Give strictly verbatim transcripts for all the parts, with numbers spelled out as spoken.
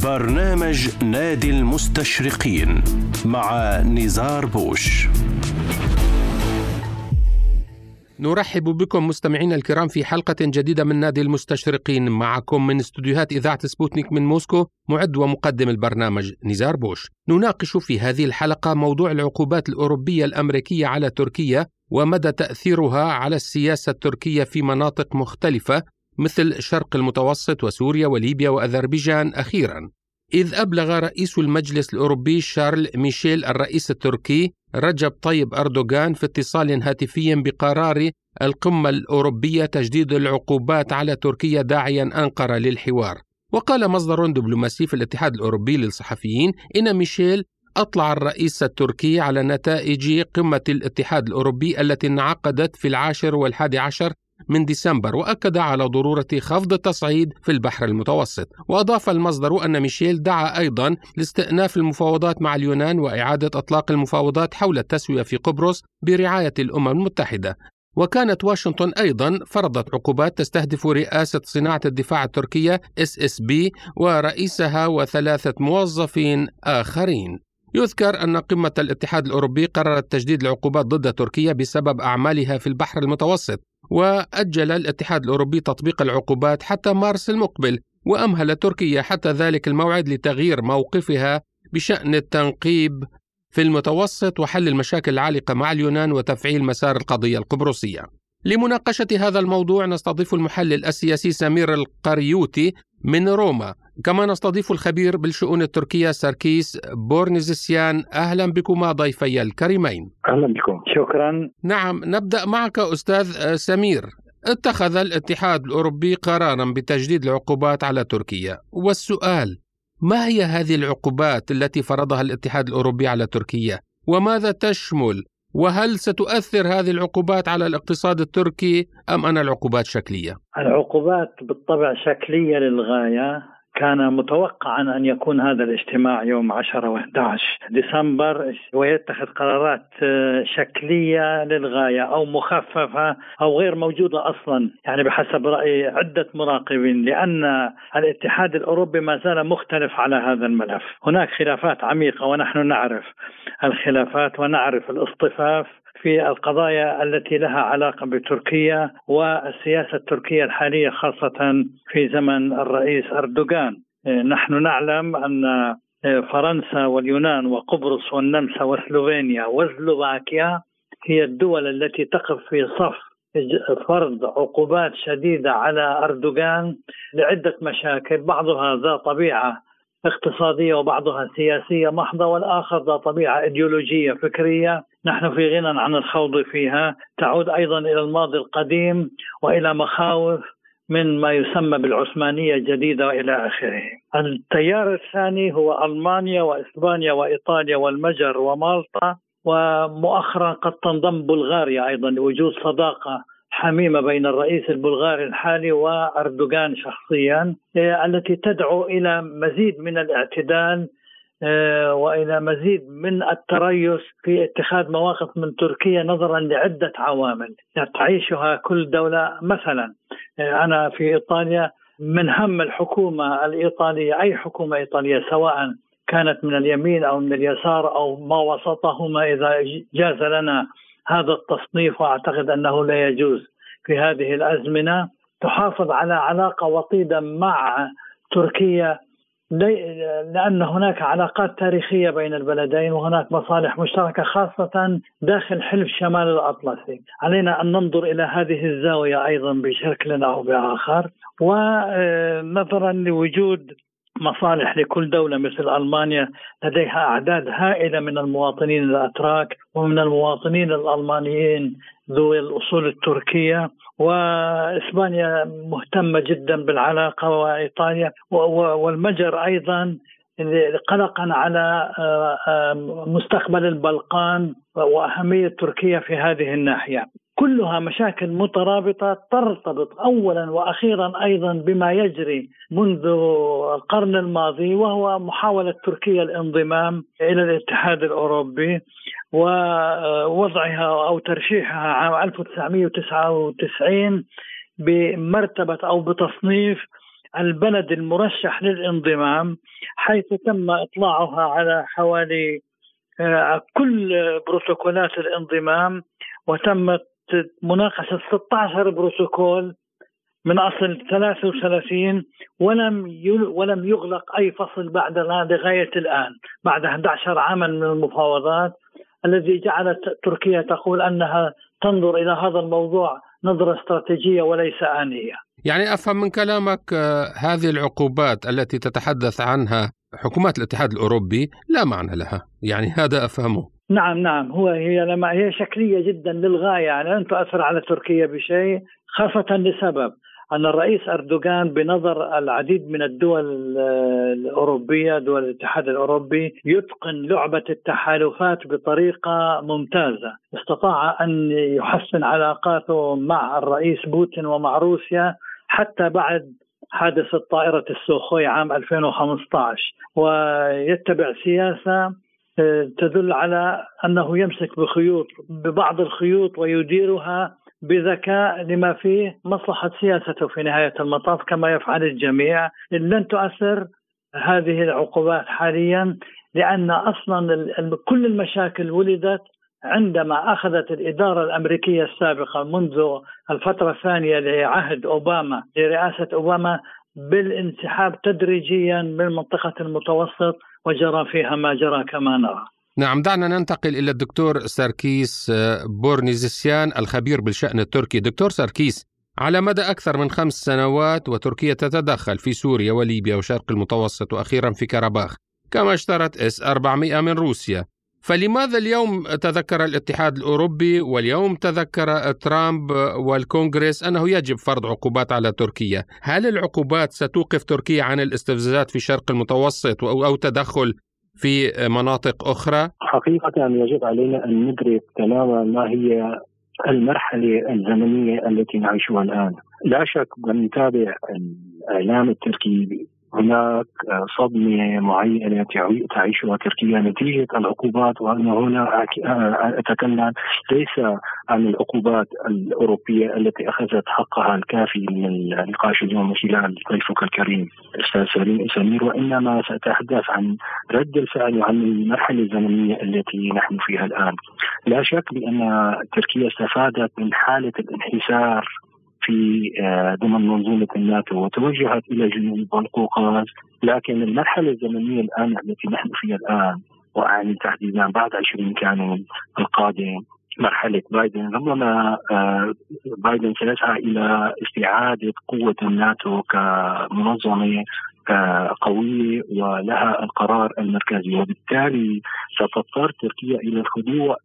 برنامج نادي المستشرقين مع نزار بوش. نرحب بكم مستمعينا الكرام في حلقة جديدة من نادي المستشرقين. معكم من استوديوهات إذاعة سبوتنيك من موسكو معد ومقدم البرنامج نزار بوش. نناقش في هذه الحلقة موضوع العقوبات الأوروبية الأمريكية على تركيا ومدى تأثيرها على السياسة التركية في مناطق مختلفة مثل شرق المتوسط وسوريا وليبيا وأذربيجان أخيرا، إذ أبلغ رئيس المجلس الأوروبي شارل ميشيل الرئيس التركي رجب طيب أردوغان في اتصال هاتفي بقرار القمة الأوروبية تجديد العقوبات على تركيا داعيا أنقرة للحوار. وقال مصدر دبلوماسي في الاتحاد الأوروبي للصحفيين إن ميشيل أطلع الرئيس التركي على نتائج قمة الاتحاد الأوروبي التي انعقدت في العاشر والحادي عشر من ديسمبر، وأكد على ضرورة خفض التصعيد في البحر المتوسط. وأضاف المصدر أن ميشيل دعا أيضا لاستئناف المفاوضات مع اليونان وإعادة إطلاق المفاوضات حول التسوية في قبرص برعاية الأمم المتحدة. وكانت واشنطن أيضا فرضت عقوبات تستهدف رئاسة صناعة الدفاع التركية إس إس بي ورئيسها وثلاثة موظفين آخرين. يذكر أن قمة الاتحاد الأوروبي قررت تجديد العقوبات ضد تركيا بسبب أعمالها في البحر المتوسط، وأجل الاتحاد الأوروبي تطبيق العقوبات حتى مارس المقبل، وأمهل تركيا حتى ذلك الموعد لتغيير موقفها بشأن التنقيب في المتوسط وحل المشاكل العالقة مع اليونان وتفعيل مسار القضية القبرصية. لمناقشة هذا الموضوع نستضيف المحلل السياسي سمير القريوتي من روما، كما نستضيف الخبير بالشؤون التركية ساركيس بورنزسيان. أهلا بكما ضيفي الكريمين. أهلا بكم، شكرا. نعم، نبدأ معك أستاذ سمير. اتخذ الاتحاد الأوروبي قرارا بتجديد العقوبات على تركيا، والسؤال: ما هي هذه العقوبات التي فرضها الاتحاد الأوروبي على تركيا وماذا تشمل؟ وهل ستؤثر هذه العقوبات على الاقتصاد التركي أم أن العقوبات شكلية؟ العقوبات بالطبع شكلية للغاية. كان متوقعا أن يكون هذا الاجتماع يوم عشرة وأحد عشر ديسمبر ويتخذ قرارات شكلية للغاية أو مخففة أو غير موجودة أصلا، يعني بحسب رأي عدة مراقبين، لأن الاتحاد الأوروبي ما زال مختلف على هذا الملف. هناك خلافات عميقة ونحن نعرف الخلافات ونعرف الاصطفاف في القضايا التي لها علاقة بتركيا والسياسة التركية الحالية، خاصة في زمن الرئيس أردوغان. نحن نعلم أن فرنسا واليونان وقبرص والنمسا وسلوفينيا وسلوفاكيا هي الدول التي تقف في صف فرض عقوبات شديدة على أردوغان لعدة مشاكل، بعضها ذا طبيعة اقتصادية وبعضها سياسية محضة، والآخر ذا طبيعة إيديولوجية فكرية نحن في غنى عن الخوض فيها، تعود أيضا إلى الماضي القديم وإلى مخاوف من ما يسمى بالعثمانية الجديدة وإلى آخره. التيار الثاني هو ألمانيا وإسبانيا وإيطاليا والمجر ومالطا، ومؤخرا قد تنضم بلغاريا أيضا لوجود صداقة حميمة بين الرئيس البلغاري الحالي وأردوغان شخصيا، التي تدعو إلى مزيد من الاعتدال وإلى مزيد من التريث في اتخاذ مواقف من تركيا نظرا لعدة عوامل تعيشها كل دولة. مثلا أنا في إيطاليا، من هم الحكومة الإيطالية، أي حكومة إيطالية سواء كانت من اليمين أو من اليسار أو ما وسطهما، إذا جاز لنا هذا التصنيف، وأعتقد أنه لا يجوز في هذه الأزمنة، تحافظ على علاقة وطيدة مع تركيا، لأن هناك علاقات تاريخية بين البلدين وهناك مصالح مشتركة خاصة داخل حلف شمال الأطلسي. علينا أن ننظر إلى هذه الزاوية أيضا بشكل أو بآخر، ونظرا لوجود مصالح لكل دولة مثل ألمانيا لديها أعداد هائلة من المواطنين الأتراك ومن المواطنين الألمانيين ذو الأصول التركية، وإسبانيا مهتمة جدا بالعلاقة، وإيطاليا والمجر أيضا قلقا على مستقبل البلقان وأهمية تركيا في هذه الناحية. كلها مشاكل مترابطة ترتبط أولا وأخيرا أيضا بما يجري منذ القرن الماضي، وهو محاولة تركيا الانضمام إلى الاتحاد الأوروبي ووضعها أو ترشيحها عام ألف وتسعمائة وتسعة وتسعين بمرتبة أو بتصنيف البلد المرشح للانضمام، حيث تم إطلاعها على حوالي كل بروتوكولات الانضمام، وتمت مناقشة ستة عشر بروتوكول من أصل ثلاثة وثلاثين، ولم ولم يغلق أي فصل بعد لغاية الآن بعد أحد عشر عاما من المفاوضات، الذي جعلت تركيا تقول أنها تنظر إلى هذا الموضوع نظرة استراتيجية وليس آنية. يعني أفهم من كلامك هذه العقوبات التي تتحدث عنها حكومات الاتحاد الأوروبي لا معنى لها، يعني هذا أفهمه. نعم نعم هو هي لما هي شكلية جدا للغاية، يعني لن تؤثر على تركيا بشيء، خاصة لسبب أن الرئيس أردوغان بنظر العديد من الدول الأوروبية دول الاتحاد الأوروبي يتقن لعبة التحالفات بطريقة ممتازة، استطاع أن يحسن علاقاته مع الرئيس بوتين ومع روسيا حتى بعد حادثة طائرة السوخوي عام ألفين وخمسة عشر، ويتبع سياسة تدل على أنه يمسك بخيوط ببعض الخيوط ويديرها بذكاء لما فيه مصلحة سياسته في نهاية المطاف كما يفعل الجميع. لن تؤثر هذه العقوبات حاليا، لأن أصلا كل المشاكل ولدت عندما أخذت الإدارة الأمريكية السابقة منذ الفترة الثانية لعهد أوباما لرئاسة أوباما بالانسحاب تدريجيا من منطقة المتوسط، وجرى فيها ما جرى كما نرى. نعم، دعنا ننتقل إلى الدكتور ساركيس بورنيزسيان الخبير بالشأن التركي. دكتور ساركيس، على مدى أكثر من خمس سنوات وتركيا تتدخل في سوريا وليبيا وشرق المتوسط وأخيرا في كرباخ، كما اشترت إس أربعمائة من روسيا، فلماذا اليوم تذكر الاتحاد الأوروبي واليوم تذكر ترامب والكونغرس أنه يجب فرض عقوبات على تركيا؟ هل العقوبات ستوقف تركيا عن الاستفزازات في شرق المتوسط أو تدخل في مناطق أخرى؟ حقيقة يجب علينا أن ندرك تماما ما هي المرحلة الزمنية التي نعيشها الآن. لا شك من تابع الإعلام التركي هناك صدمة معينة تعيشها تركيا نتيجة العقوبات، وأنا هنا أتكلم ليس عن العقوبات الأوروبية التي أخذت حقها الكافي من النقاش اليوم خلال ضيفك الكريم أستاذ سليم سمير، وإنما سأتحدث عن رد الفعل وعن المرحلة الزمنية التي نحن فيها الآن. لا شك بأن تركيا استفادت من حالة الانحسار في ضمن منظومة الناتو وتوجهت إلى جنوب القوقاز، لكن المرحلة الزمنية الآن التي نحن فيها الآن، وأعني تحديدا بعد عشرين كانون القادم مرحلة بايدن، ربما بايدن سيسعى إلى استعادة قوة الناتو كمنظمة قوية ولها القرار المركزي، وبالتالي ستضطر تركيا إلى الخضوع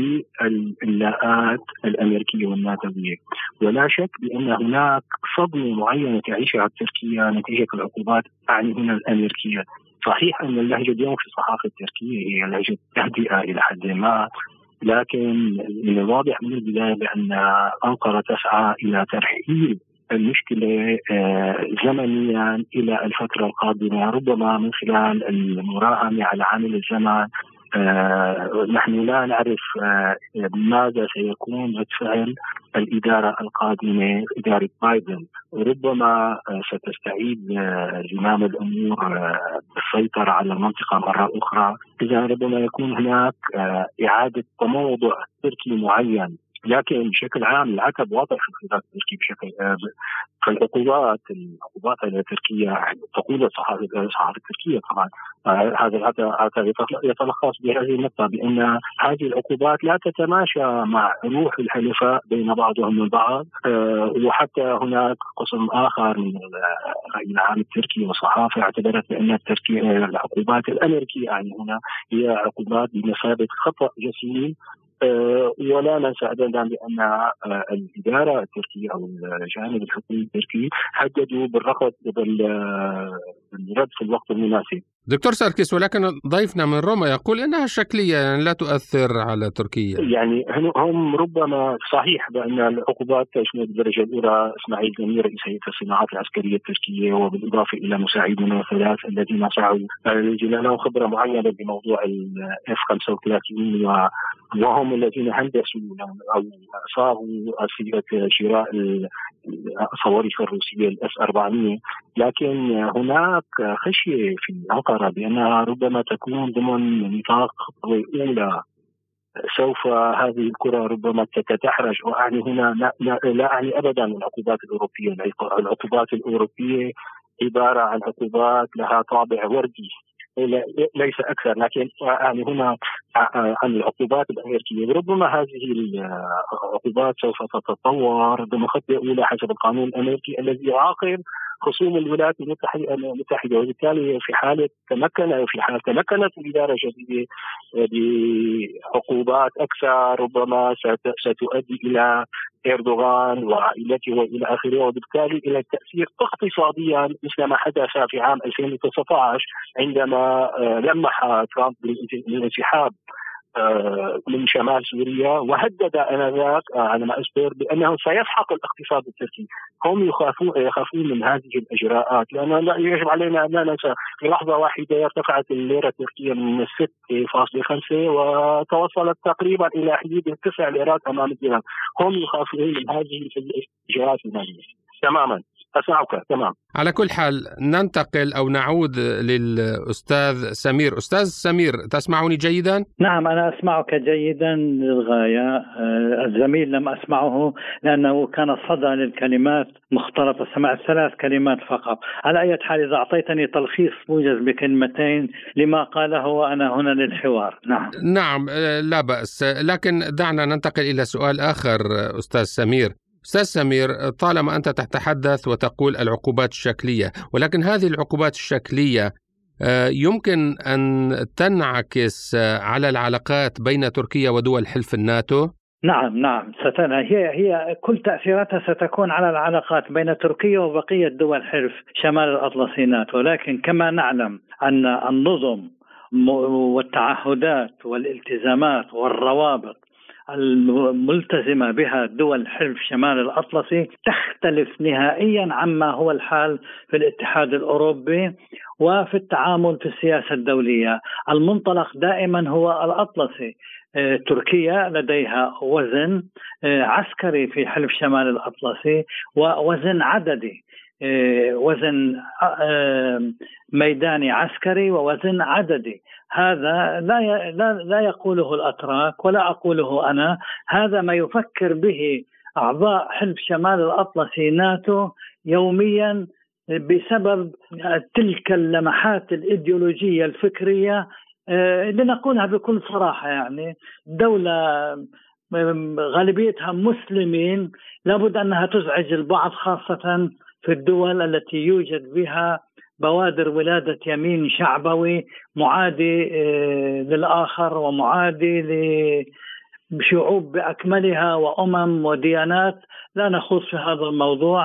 للإملاءات الأمريكية والناتوية. ولا شك بأن هناك صدمة معينة تعيشها تركيا نتيجة العقوبات، أعني هنا الأمريكية. صحيح أن اللهجة اليوم في الصحافة التركية هي لهجة تهدئة إلى حد ما، لكن من الواضح من البداية بأن أنقرة تسعى إلى ترحيل المشكلة زمنيا إلى الفترة القادمة، ربما من خلال المراهنة على عامل الزمن. آه نحن لا نعرف آه ماذا سيكون رد فعل الإدارة القادمة إدارة بايدن، ربما آه ستستعيد زمام آه الأمور آه بالسيطرة على المنطقة مرة أخرى. إذا ربما يكون هناك آه إعادة تموضع تركي معين، لكن بشكل عام العتب واضح في الخطاب التركي بشكل آه فالعقوبات العقوبات على تركيا تقول الصحافة الصحافة التركية طبعا آه هذا هذا يتلخص بهذه النقطة بأن هذه العقوبات لا تتماشى مع روح الحلفاء بين بعضهم البعض. آه وحتى هناك قسم آخر من الرأي العام التركي والصحافة اعتبرت بأن التركية العقوبات الأمريكية يعني هنا هي عقوبات بمثابة خطأ جسيم. أه ولا ننسى أيضا بأن أه الإدارة التركية أو الجانب الحكومي التركي حددوا بالرفض بالرد في الوقت المناسب. دكتور ساركيس، ولكن ضيفنا من روما يقول إنها شكلية يعني لا تؤثر على تركيا. يعني هم ربما صحيح بأن العقوبات تشمل بالدرجة الأولى إسماعيل جميل رئيس هيئة الصناعات العسكرية التركية، وبالإضافة إلى مساعدين الثلاث الذين سعوا الذين لهم خبرة معينة بموضوع ال إف خمسة وثلاثين وهم الذين هندسوا أو صاغوا صيغة شراء الصواريخ الروسية الإس أربعمية. لكن هناك خشية في أنقرة بأنها ربما تكون ضمن نطاق خطوة أولى. سوف هذه الكرة ربما تتدحرج، وأعني هنا لا, لا, لا أعني أبدا العقوبات الأوروبية. العقوبات الأوروبية عبارة عن عقوبات لها طابع وردي ليس أكثر، لكن يعني هنا عن العقوبات الأمريكية. ربما هذه العقوبات سوف تتطور ضمن خطة أولى حسب القانون الأمريكي الذي يعاقب خصوم الولايات المتحدة، وبالتالي في حالة تمكن في حالة تمكنت الإدارة الجديدة بعقوبات أكثر ربما ستؤدي إلى إردوغان وعائلته وإلى آخره، وبالتالي إلى التأثير اقتصاديا مثل ما حدث في عام ألفين وتسعة عشر عندما لمح ترامب بالانسحاب من شمال سوريا، وهدد آنذاك على ما أذكر بأنه سيسحق الاقتصاد التركي. هم يخافون يخافون من هذه الإجراءات، لأنه لا يجب علينا أن لا ننسى في لحظة واحدة ارتفعت الليرة التركية من ستة فاصلة خمسة وتوصلت تقريبا إلى حدود تسع ليرات أمام الدولار. هم يخافون من هذه الإجراءات المالية تماما. أسمعك تمام. على كل حال ننتقل أو نعود للأستاذ سمير. أستاذ سمير، تسمعني جيدا؟ نعم أنا أسمعك جيدا للغاية. الزميل لم أسمعه لأنه كان صدى للكلمات مختلطة، سمعت ثلاث كلمات فقط. على أي حال إذا أعطيتني تلخيص موجز بكلمتين لما قاله وأنا هنا للحوار. نعم نعم لا بأس، لكن دعنا ننتقل إلى سؤال آخر. أستاذ سمير أستاذ سمير، طالما أنت تتحدث وتقول العقوبات الشكلية، ولكن هذه العقوبات الشكلية يمكن أن تنعكس على العلاقات بين تركيا ودول حلف الناتو؟ نعم نعم ستنا هي هي كل تأثيراتها ستكون على العلاقات بين تركيا وبقية دول حلف شمال الأطلسي ناتو. ولكن كما نعلم أن النظم والتعهدات والالتزامات والروابط الملتزمة بها دول حلف شمال الأطلسي تختلف نهائيا عما هو الحال في الاتحاد الأوروبي وفي التعامل في السياسة الدولية. المنطلق دائما هو الأطلسي. تركيا لديها وزن عسكري في حلف شمال الأطلسي ووزن عددي، وزن ميداني عسكري ووزن عددي. هذا لا لا لا يقوله الأتراك ولا أقوله أنا، هذا ما يفكر به أعضاء حلف شمال الأطلسي ناتو يوميا بسبب تلك اللمحات الإيديولوجية الفكرية. لنقولها بكل صراحة، يعني دولة غالبيتها مسلمين لابد أنها تزعج البعض، خاصة في الدول التي يوجد بها بوادر ولادة يمين شعبوي معادي للآخر ومعادي لشعوب بأكملها وأمم وديانات. لا نخوض في هذا الموضوع.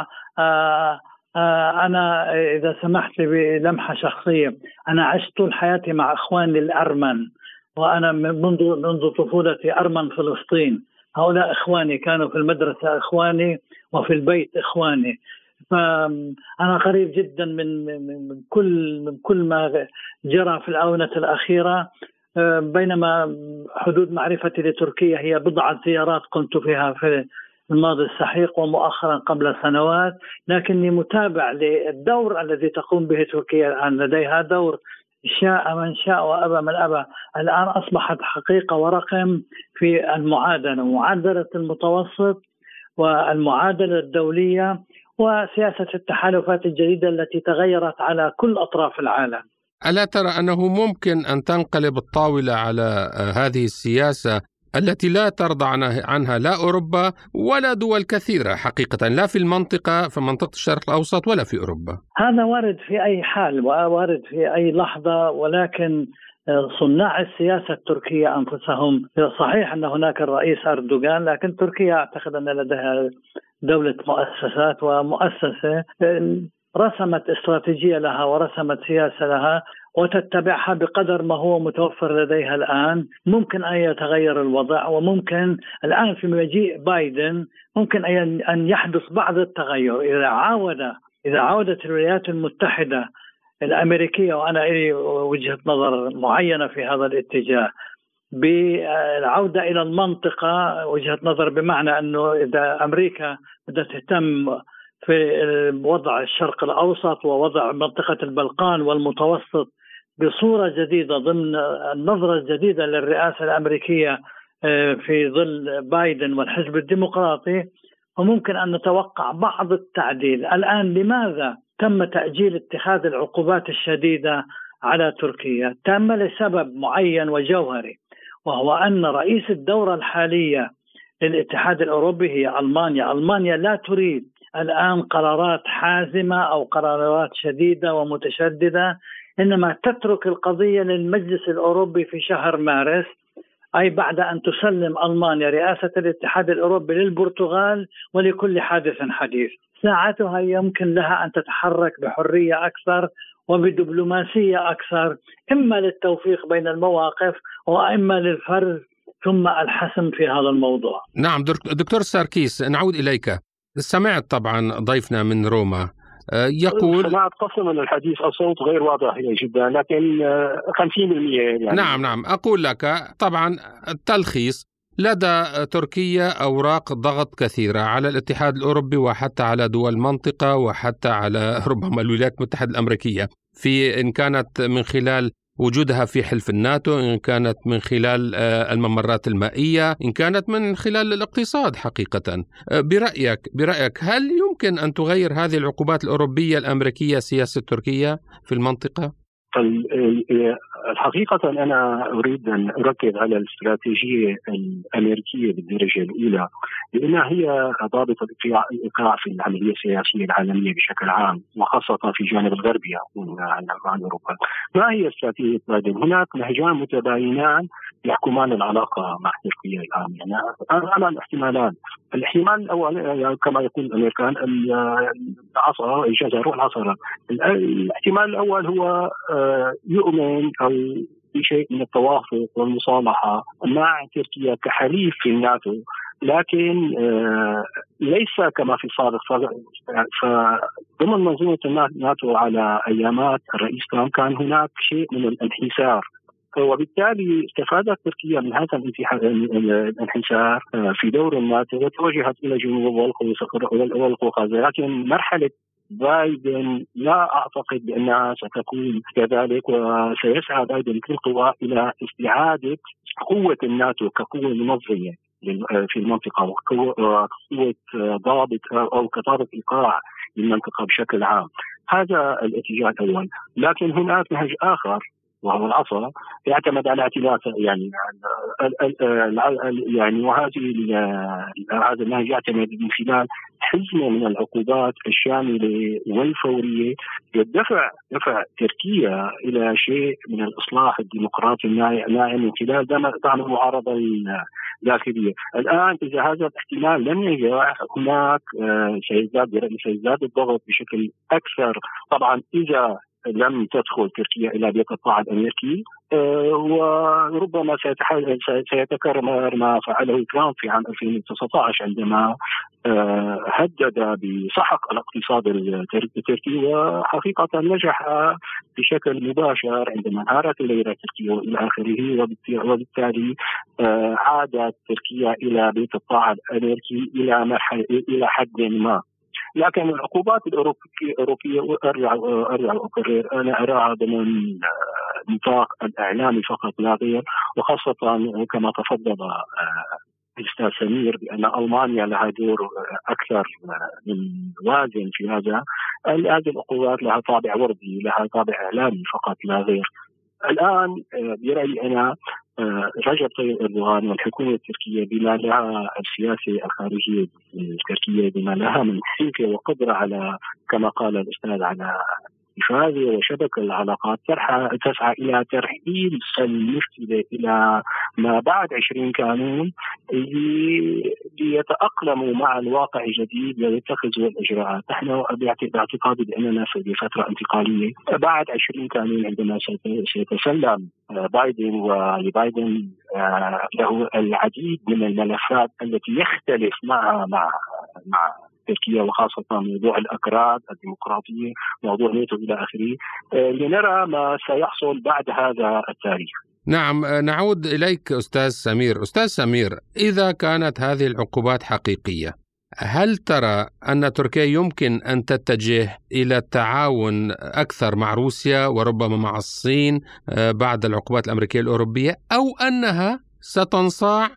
أنا إذا سمحت لي بلمحة شخصية، أنا عشت طول حياتي مع إخواني الأرمن، وأنا منذ منذ طفولتي أرمن فلسطين. هؤلاء إخواني، كانوا في المدرسة إخواني وفي البيت إخواني. فأنا قريب جدا من من كل من كل ما جرى في الآونة الأخيرة. بينما حدود معرفتي لتركيا هي بضعة زيارات قمت فيها في الماضي السحيق ومؤخرا قبل سنوات، لكني متابع للدور الذي تقوم به تركيا الآن. لديها دور شاء من شاء وأبى من أبى. الآن أصبحت حقيقة ورقم في المعادلة، معادلة المتوسط والمعادلة الدولية وسياسة التحالفات الجديدة التي تغيرت على كل أطراف العالم. ألا ترى أنه ممكن أن تنقلب الطاولة على هذه السياسة التي لا ترضى عنها لا أوروبا ولا دول كثيرة حقيقة، لا في المنطقة في منطقة الشرق الأوسط ولا في أوروبا؟ هذا وارد في أي حال ووارد في أي لحظة، ولكن صناع السياسة التركية أنفسهم، صحيح أن هناك الرئيس أردوغان، لكن تركيا أعتقد أن لديها دولة مؤسسات ومؤسسة رسمت استراتيجية لها ورسمت سياسة لها وتتبعها بقدر ما هو متوفر لديها الآن. ممكن أن يتغير الوضع، وممكن الآن في مجيء بايدن ممكن أن يحدث بعض التغير إذا عاود إذا عودت الولايات المتحدة الأمريكية، وأنا لي وجهة نظر معينة في هذا الاتجاه، بالعودة إلى المنطقة وجهة نظر، بمعنى أنه إذا أمريكا بدها تهتم في وضع الشرق الأوسط ووضع منطقة البلقان والمتوسط بصورة جديدة ضمن النظرة الجديدة للرئاسة الأمريكية في ظل بايدن والحزب الديمقراطي، وممكن أن نتوقع بعض التعديل. الآن لماذا تم تأجيل اتخاذ العقوبات الشديدة على تركيا؟ تم لسبب معين وجوهري، وهو أن رئيس الدورة الحالية للاتحاد الأوروبي هي ألمانيا. ألمانيا لا تريد الآن قرارات حازمة أو قرارات شديدة ومتشددة، إنما تترك القضية للمجلس الأوروبي في شهر مارس، أي بعد أن تسلم ألمانيا رئاسة الاتحاد الأوروبي للبرتغال ولكل حادث حديث. ساعتها يمكن لها أن تتحرك بحرية أكثر وبدبلوماسية أكثر، إما للتوفيق بين المواقف وإما للفرز ثم الحسم في هذا الموضوع. نعم دكتور ساركيس، نعود إليك. سمعت طبعا ضيفنا من روما يقول سمعت قسم من الحديث، الصوت غير واضح جدا، لكن خمسين بالمئة يعني. نعم نعم أقول لك طبعا التلخيص: لدى تركيا أوراق ضغط كثيرة على الاتحاد الأوروبي وحتى على دول المنطقة وحتى على ربما الولايات المتحدة الأمريكية، في إن كانت من خلال وجودها في حلف الناتو، إن كانت من خلال الممرات المائية، إن كانت من خلال الاقتصاد. حقيقة برأيك برأيك هل يمكن أن تغير هذه العقوبات الأوروبية الأمريكية سياسة تركيا في المنطقة؟ الحقيقة أنا أريد أن أركز على الاستراتيجية الأمريكية بالدرجة الأولى، لأنها هي ضابط الإيقاع في العملية السياسية العالمية بشكل عام، وخاصة في الجانب الغربي عن أوروبا. ما هي استراتيجية بايدن؟ هناك نهجان متباينان يحكمان العلاقة مع تركيا الآن. يعني أنا الاحتمالان، الاحتمال الأول كما يقول الأمريكان العصا الجزر والعصرة. الاحتمال الأول هو يؤمن أو بشيء من التوافق والمصالحة مع تركيا كحليف في الناتو، لكن ليس كما في السابق. فضمن منظومة الناتو على أيامات الرئيس ترامب كان هناك شيء من الانحسار، وبالتالي استفادت تركيا من هذا الانحسار في دور الناتو وتوجهت إلى جنوب والقوقاز. لكن مرحلة بايدن لا أعتقد بأنها ستكون كذلك، وسيسعى بايدن بكل قوة إلى استعادة قوة الناتو كقوة منظمة في المنطقة وقوة ضابط أو كضابط إيقاع للمنطقة بشكل عام. هذا الاتجاه الأول. لكن هناك نهج آخر وهو العصا يعتمد على اعتماد يعني يعني وهذه هذا النهج يعتمد من خلال حزمة من العقوبات الشاملة والفورية للدفع دفع تركيا إلى شيء من الإصلاح الديمقراطي الناعم من خلال دعم المعارضة الداخلية. الآن إذا هذا الاحتمال لم ينجح، هناك سيزداد سيزداد الضغط بشكل أكثر. طبعا إذا لم تدخل تركيا إلى بيت الطاعة الأمريكي، أه وربما سيتكرر ما فعله ترامب في عام ألفين وتسعة عشر عندما أه هدد بسحق الاقتصاد التركي، وحقيقة نجح بشكل مباشر عندما انهارت الليرة التركية إلى آخره، وبالتالي أه عادت تركيا إلى بيت الطاعة الأمريكي إلى مرحلة إلى حد ما. لكن العقوبات الأوروبية أرجع أرجع أكرر أنا أراها ضمن نطاق الإعلامي فقط لا غير، وخاصة كما تفضل الأستاذ سمير بأن ألمانيا لها دور أكثر من وازن في هذا. هذه العقوبات لها طابع وردي، لها طابع إعلامي فقط لا غير. الآن برأيي أنا رجب طيب أردوغان والحكومة التركية بما لها السياسة الخارجية التركية بما لها من حنكة وقدرة على كما قال الأستاذ على إفادة وشبكة العلاقات، تسعى إلى ترحيل المشكلة إلى ما بعد عشرين كانون ليتأقلموا مع الواقع الجديد ويتخذوا الإجراءات. نحن باعتقادي بأننا في فترة انتقالية بعد عشرين كانون عندما سيتسلم بايدن، ولبايدن له العديد من الملفات التي يختلف معها مع مع تركيا، وخاصة موضوع الأكراد الديمقراطية، موضوع ناتو إلى آخره، لنرى ما سيحصل بعد هذا التاريخ. نعم، نعود إليك أستاذ سمير. أستاذ سمير، إذا كانت هذه العقوبات حقيقية، هل ترى أن تركيا يمكن أن تتجه إلى التعاون أكثر مع روسيا وربما مع الصين بعد العقوبات الأمريكية الأوروبية، أو أنها ستنصاع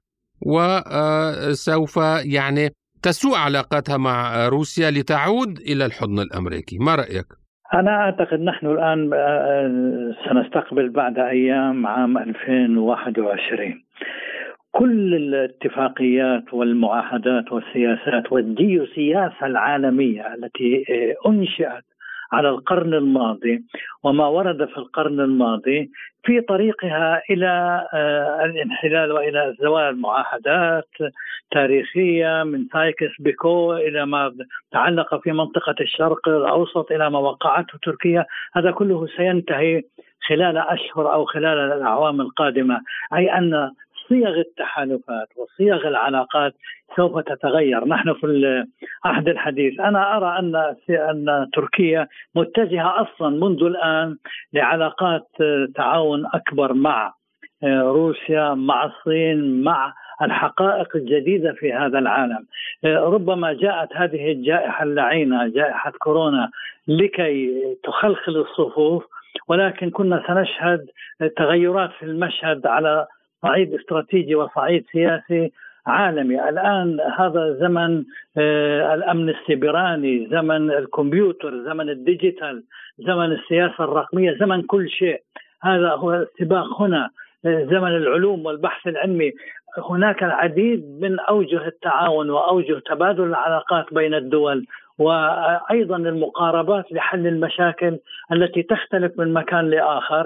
وسوف يعني تسوء علاقاتها مع روسيا لتعود إلى الحضن الأمريكي؟ ما رأيك؟ أنا أعتقد نحن الآن سنستقبل بعد أيام عام ألفين وواحد وعشرين. كل الاتفاقيات والمعاهدات والسياسات والجيوسياسة العالمية التي أنشئت على القرن الماضي وما ورد في القرن الماضي في طريقها إلى الانحلال وإلى زوال معاهدات تاريخية من سايكس بيكو إلى ما تعلق في منطقة الشرق الأوسط إلى ما وقعته تركيا. هذا كله سينتهي خلال أشهر أو خلال الأعوام القادمة، أي أن صيغ التحالفات وصيغ العلاقات سوف تتغير. نحن في العهد الحديث أنا أرى أن أن تركيا متجهة أصلا منذ الآن لعلاقات تعاون أكبر مع روسيا، مع الصين، مع الحقائق الجديدة في هذا العالم. ربما جاءت هذه الجائحة اللعينة جائحة كورونا لكي تخلخل الصفوف، ولكن كنا سنشهد تغيرات في المشهد على صعيد استراتيجي وصعيد سياسي عالمي. الآن هذا زمن الأمن السيبراني، زمن الكمبيوتر، زمن الديجيتال، زمن السياسة الرقمية، زمن كل شيء. هذا هو السباق هنا، زمن العلوم والبحث العلمي. هناك العديد من أوجه التعاون وأوجه تبادل العلاقات بين الدول، وأيضا المقاربات لحل المشاكل التي تختلف من مكان لآخر.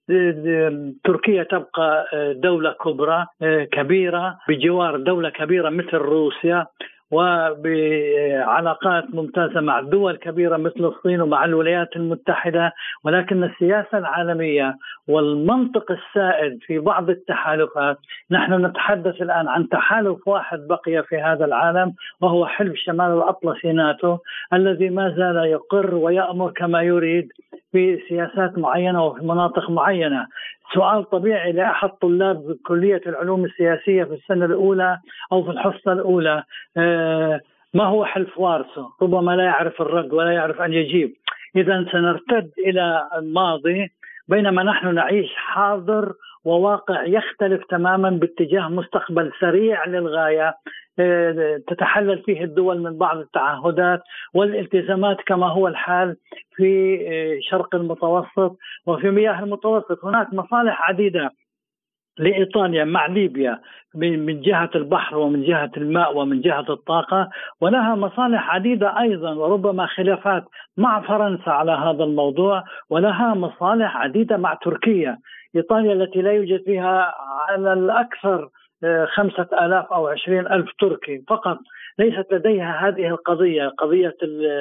تركيا تبقى دولة كبرى كبيرة بجوار دولة كبيرة مثل روسيا، وبعلاقات ممتازة مع دول كبيرة مثل الصين ومع الولايات المتحدة. ولكن السياسة العالمية والمنطق السائد في بعض التحالفات، نحن نتحدث الآن عن تحالف واحد بقي في هذا العالم، وهو حلف شمال الأطلسي ناتو، الذي ما زال يقر ويأمر كما يريد في سياسات معينة وفي مناطق معينة. سؤال طبيعي لأحد طلاب كلية العلوم السياسية في السنة الأولى أو في الحصة الأولى، ما هو حلف وارسو؟ ربما لا يعرف الرد ولا يعرف أن يجيب. إذن سنرتد إلى الماضي بينما نحن نعيش حاضر وواقع يختلف تماما باتجاه مستقبل سريع للغاية تتحلل فيه الدول من بعض التعهدات والالتزامات كما هو الحال في شرق المتوسط وفي مياه المتوسط. هناك مصالح عديدة لإيطاليا مع ليبيا من جهة البحر ومن جهة الماء ومن جهة الطاقة، ولها مصالح عديدة أيضا وربما خلافات مع فرنسا على هذا الموضوع، ولها مصالح عديدة مع تركيا. إيطاليا التي لا يوجد فيها على الأكثر خمسة آلاف أو عشرين ألف تركي فقط، ليست لديها هذه القضية، قضية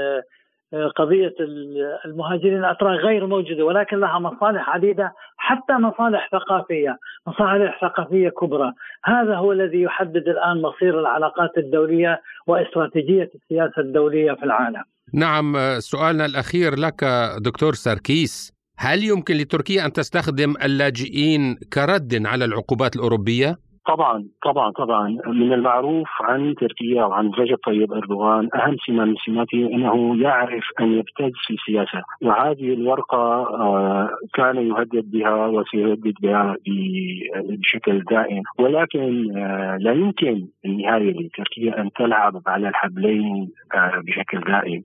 قضية المهاجرين الأتراك غير موجودة، ولكن لها مصالح عديدة، حتى مصالح ثقافية، مصالح ثقافية كبرى. هذا هو الذي يحدد الآن مصير العلاقات الدولية واستراتيجية السياسة الدولية في العالم. نعم، سؤالنا الأخير لك دكتور ساركيس، هل يمكن لتركيا أن تستخدم اللاجئين كرد على العقوبات الأوروبية؟ طبعا طبعا طبعا من المعروف عن تركيا وعن رجب طيب أردوغان أهم سمة من سماته أنه يعرف أن يبتز في السياسة، وهذه الورقة كان يهدد بها وسيهدد بها بشكل دائم، ولكن لا يمكن النهاية لتركيا أن تلعب على الحبلين بشكل دائم.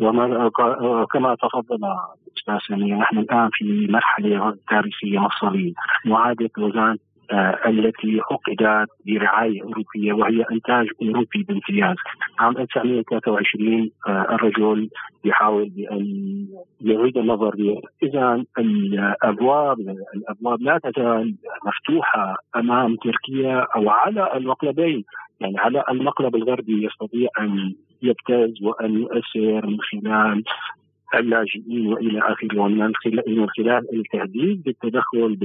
وكما تفضل أستاذ سمير، نحن الآن في مرحلة تاريخية مفصلية، معاهدة لوزان التي عقدت برعاية أوروبية وهي إنتاج أوروبي بامتياز. عام ألف وتسعمائة وثلاثة وعشرين الرجل يحاول بأن يعيد النظر بها. إذن الأبواب الأبواب لا تزال مفتوحة أمام تركيا أو على المقلبين، يعني على المقلب الغربي يستطيع أن يبتز وأن يؤثر من خلال اللاجئين وإلى آخره، ومن خلال التهديد بالتدخل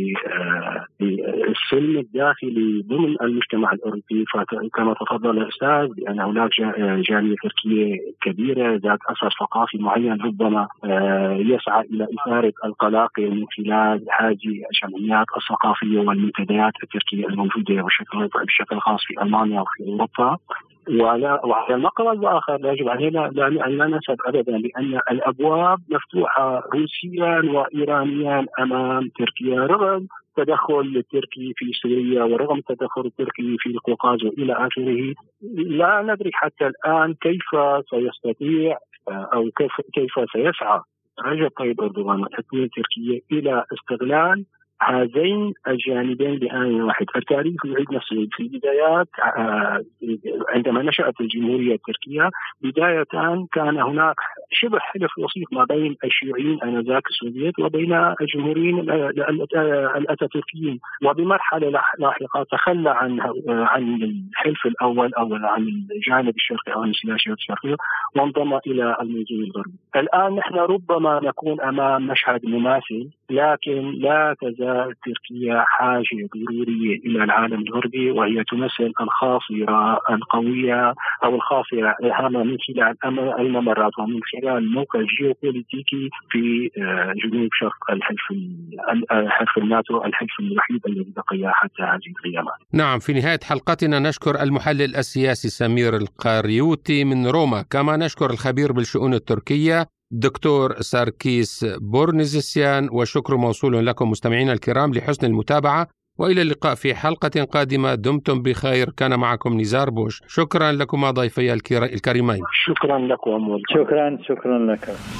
بالسلم الداخلي ضمن المجتمع الأوروبي. فكما تفضل الأستاذ بأن هناك جالية تركية كبيرة ذات أثر ثقافي معين ربما يسعى إلى إثارة القلاقل من خلال هذه الجمعيات الثقافية والمنتديات التركية الموجودة بشكل خاص في ألمانيا وفي أوروبا. وعلى النقل الآخر لا يجب علينا أن لا ننسى أبدا لأن الأبواب مفتوحة روسيا وإيرانيا أمام تركيا رغم تدخل التركي في سوريا ورغم التدخل التركي في القوقاز وإلى آخره. لا ندري حتى الآن كيف سيستطيع أو كيف كيف سيسعى رجب طيب أردوغان والحكومة التركية إلى استغلال هذين الجانبين بآن واحد. التاريخ يعيد نفسه. في البدايات عندما نشأت الجمهورية التركية بداية كان هناك شبه حلف وسيط ما بين الشيوعيين آنذاك السوفيت وبين الجمهوريين الأتاتوركيين، وبمرحلة لاحقة تخلى عن عن الحلف الأول أو عن الجانب الشرقي أو السياسي الشرقي وانضم إلى الموضوع الغربي. الآن نحن ربما نكون أمام مشهد مماثل، لكن لا تزال تركيا حاجة ضرورية إلى العالم الغربي، وهي تمثل الخاصرة القوية أو الخاصرة الهامة من خلال الممرات ومن خلال الموقع الجيوبوليتيكي في جنوب شرق الحلف الحلف الناتو، الحلف الوحيد الذي بقي حتى هذه الأيام. نعم، في نهاية حلقتنا نشكر المحلل السياسي سمير القاريوتي من روما، كما نشكر الخبير بالشؤون التركية دكتور ساركيس بورنزسيان، وشكر موصول لكم مستمعينا الكرام لحسن المتابعة، وإلى اللقاء في حلقة قادمة. دمتم بخير. كان معكم نزار بوش. شكرا لكم ضيفي الكريمين. شكرا لكم. شكرا شكرا لك.